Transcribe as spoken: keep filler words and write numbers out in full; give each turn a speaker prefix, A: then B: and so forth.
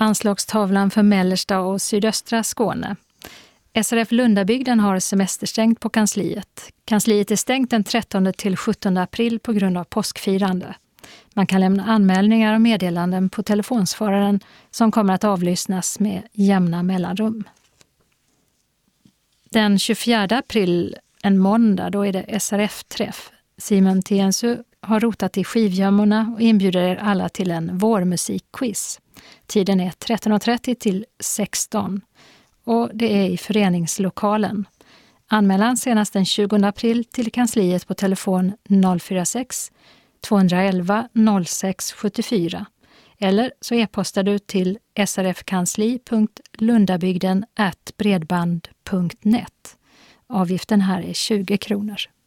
A: Anslagstavlan för mellersta och sydöstra Skåne. S R F Lundabygden har semesterstängt på kansliet. Kansliet är stängt den trettonde till sjuttonde april på grund av påskfirande. Man kan lämna anmälningar och meddelanden på telefonsvararen som kommer att avlyssnas med jämna mellanrum. Den tjugofjärde april, en måndag, då är det S R F-träff. Simon Tiensu har rotat i skivgömmorna och inbjuder er alla till en vårmusikquiz. Tiden är tretton och trettio till sexton och det är i föreningslokalen. Anmälan senast den tjugonde april till kansliet på telefon noll fyra sex tvåhundraelva noll sex sjuttiofyra eller så e-postar du till srfkansli punkt lundabygden at bredband punkt net. Avgiften här är tjugo kronor.